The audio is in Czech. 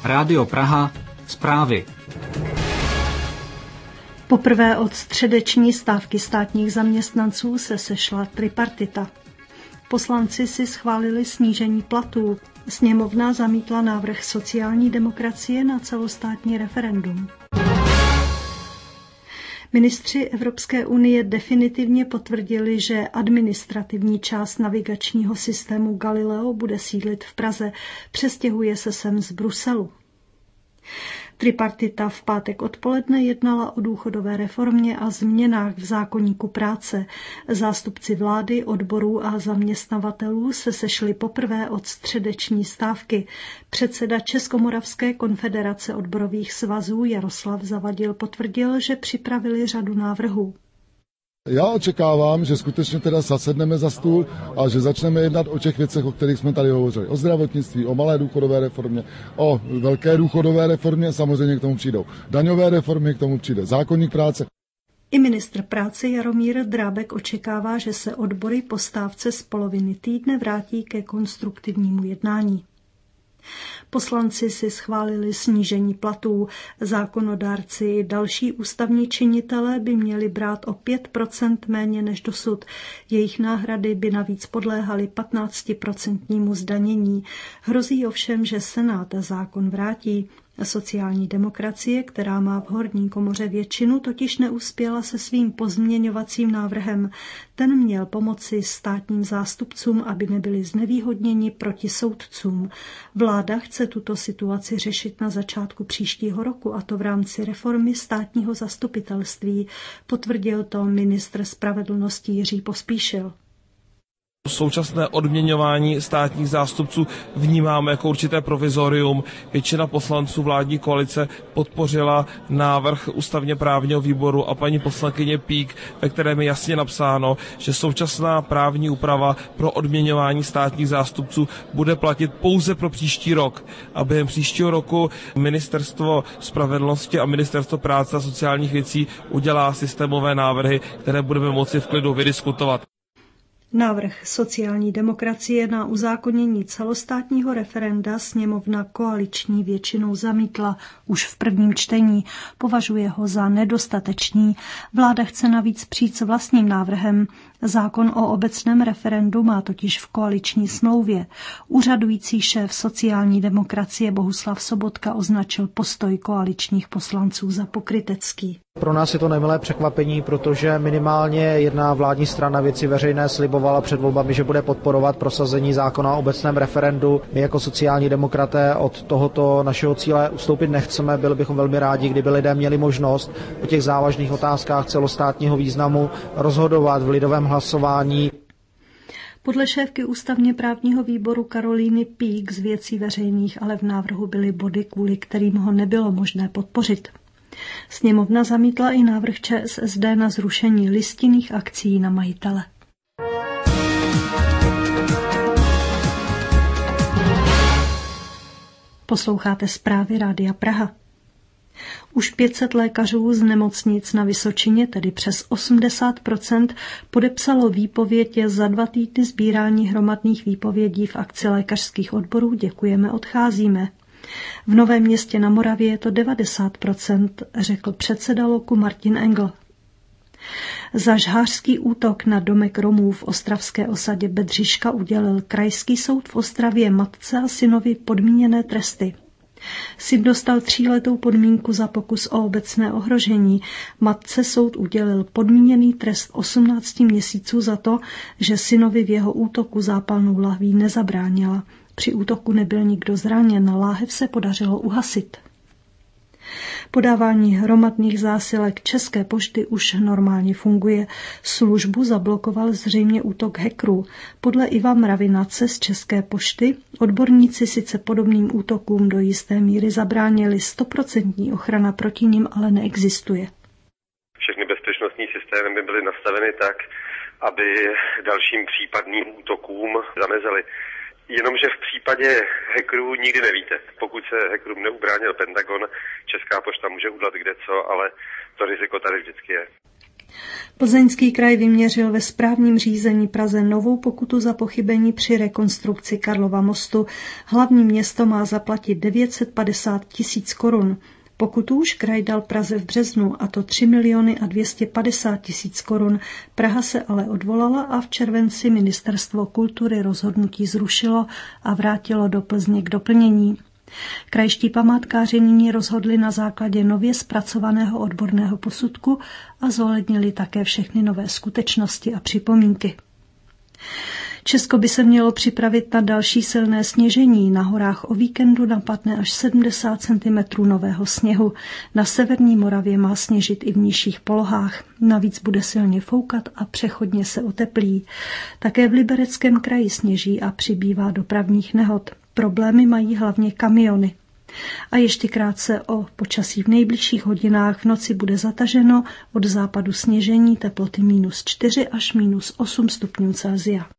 Rádio Praha, zprávy. Poprvé od středeční stávky státních zaměstnanců se sešla tripartita. Poslanci si schválili snížení platů. Sněmovna zamítla návrh sociální demokracie na celostátní referendum. Ministři Evropské unie definitivně potvrdili, že administrativní část navigačního systému Galileo bude sídlit v Praze. Přestěhuje se sem z Bruselu. Tripartita v pátek odpoledne jednala o důchodové reformě a změnách v zákoníku práce. Zástupci vlády, odborů a zaměstnavatelů se sešli poprvé od středeční stávky. Předseda Českomoravské konfederace odborových svazů Jaroslav Zavadil potvrdil, že připravili řadu návrhů. Já očekávám, že skutečně teda zasedneme za stůl a že začneme jednat o těch věcech, o kterých jsme tady hovořili. O zdravotnictví, o malé důchodové reformě, o velké důchodové reformě, samozřejmě k tomu přijdou daňové reformy, k tomu přijde zákoník práce. I ministr práce Jaromír Drábek očekává, že se odbory po stávce z poloviny týdne vrátí ke konstruktivnímu jednání. Poslanci si schválili snížení platů. Zákonodárci i další ústavní činitelé by měli brát o 5% méně než dosud. Jejich náhrady by navíc podléhaly 15% zdanění. Hrozí ovšem, že Senát zákon vrátí. Sociální demokracie, která má v horní komoře většinu, totiž neuspěla se svým pozměňovacím návrhem. Ten měl pomoci státním zástupcům, aby nebyli znevýhodněni proti soudcům. Vláda chce tuto situaci řešit na začátku příštího roku, a to v rámci reformy státního zastupitelství. Potvrdil to ministr spravedlnosti Jiří Pospíšil. Současné odměňování státních zástupců vnímáme jako určité provizorium. Většina poslanců vládní koalice podpořila návrh ústavně právního výboru a paní poslankyně Pík, ve kterém je jasně napsáno, že současná právní úprava pro odměňování státních zástupců bude platit pouze pro příští rok. A během příštího roku Ministerstvo spravedlnosti a Ministerstvo práce a sociálních věcí udělá systémové návrhy, které budeme moci v klidu vydiskutovat. Návrh sociální demokracie na uzákonění celostátního referenda sněmovna koaliční většinou zamítla už v prvním čtení. Považuje ho za nedostatečný. Vláda chce navíc přijít s vlastním návrhem. Zákon o obecném referendu má totiž v koaliční smlouvě. Úřadující šéf sociální demokracie Bohuslav Sobotka označil postoj koaličních poslanců za pokrytecký. Pro nás je to nemilé překvapení, protože minimálně jedna vládní strana Věci veřejné slibovala před volbami, že bude podporovat prosazení zákona o obecném referendu. My jako sociální demokraté od tohoto našeho cíle ustoupit nechceme. Byli bychom velmi rádi, kdyby lidé měli možnost o těch závažných otázkách celostátního významu rozhodovat v lidovém hlasování. Podle šéfky ústavně právního výboru Karolíny Pík z Věcí veřejných ale v návrhu byly body, kvůli kterým ho nebylo možné podpořit. Sněmovna zamítla i návrh ČSSD na zrušení listinných akcií na majitele. Posloucháte zprávy Rádia Praha. Už 500 lékařů z nemocnic na Vysočině, tedy přes 80%, podepsalo výpověď za 2 týdny sbírání hromadných výpovědí v akci lékařských odborů Děkujeme, odcházíme. V Novém Městě na Moravě je to 90%, řekl předseda LOKu Martin Engl. Za žhářský útok na domek Romů v ostravské osadě Bedřiška udělil Krajský soud v Ostravě matce a synovi podmíněné tresty. Syn dostal 3letou podmínku za pokus o obecné ohrožení. Matce soud udělil podmíněný trest 18 měsíců za to, že synovi v jeho útoku zápalnou lahví nezabránila. Při útoku nebyl nikdo zraněn, láhev se podařilo uhasit. Podávání hromadných zásilek České pošty už normálně funguje. Službu zablokoval zřejmě útok hackerů. Podle Iva Mravinace z České pošty odborníci sice podobným útokům do jisté míry zabránili, 100% ochrana proti nim ale neexistuje. Všechny bezpečnostní systémy by byly nastaveny tak, aby dalším případným útokům zamezily. Jenomže v případě hackerů nikdy nevíte. Pokud se hackerům neubránil Pentagon, Česká pošta může udělat kdeco, ale to riziko tady vždycky je. Plzeňský kraj vyměřil ve správním řízení Praze novou pokutu za pochybení při rekonstrukci Karlova mostu. Hlavní město má zaplatit 950 000 korun. Pokutu už kraj dal Praze v březnu, a to 3 250 000 korun. Praha se ale odvolala a v červenci Ministerstvo kultury rozhodnutí zrušilo a vrátilo do Plzně k doplnění. Krajští památkáři nyní rozhodli na základě nově zpracovaného odborného posudku a zohlednili také všechny nové skutečnosti a připomínky. Česko by se mělo připravit na další silné sněžení. Na horách o víkendu napadne až 70 cm nového sněhu. Na severní Moravě má sněžit i v nižších polohách. Navíc bude silně foukat a přechodně se oteplí. Také v Libereckém kraji sněží a přibývá dopravních nehod. Problémy mají hlavně kamiony. A ještě krátce o počasí. V nejbližších hodinách v noci bude zataženo, od západu sněžení, teploty -4 až -8 stupňů Celsia.